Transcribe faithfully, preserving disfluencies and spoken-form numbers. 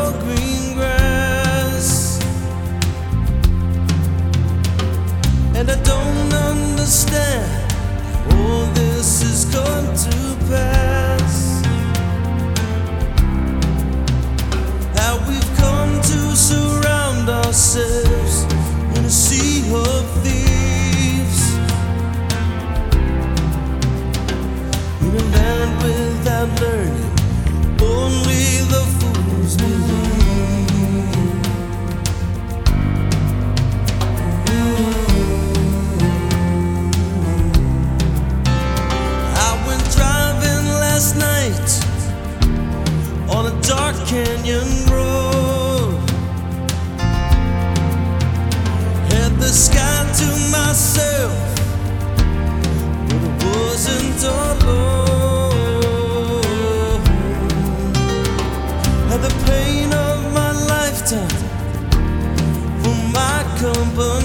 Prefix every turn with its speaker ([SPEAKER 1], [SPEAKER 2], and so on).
[SPEAKER 1] tall green grass. And I don't understand how all this is going to pass. How we've come to surround ourselves in a sea of thieves, in a land without learning, only the fools believe. I went driving last night on a dark canyon road. Had the sky to myself, but it wasn't alone. Had the pain of my lifetime for my company.